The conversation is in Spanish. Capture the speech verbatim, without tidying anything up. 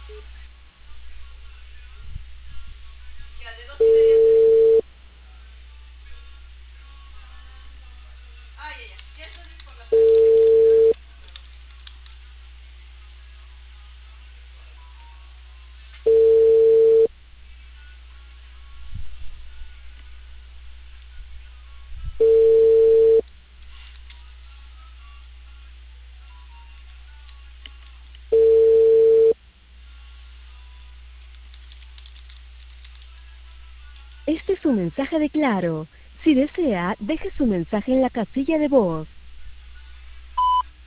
Ya, de dos y media a tres. Ah, ya, ya. Ya entonces por la tarde. Este es un mensaje de Claro. Si desea, deje su mensaje en la casilla de voz.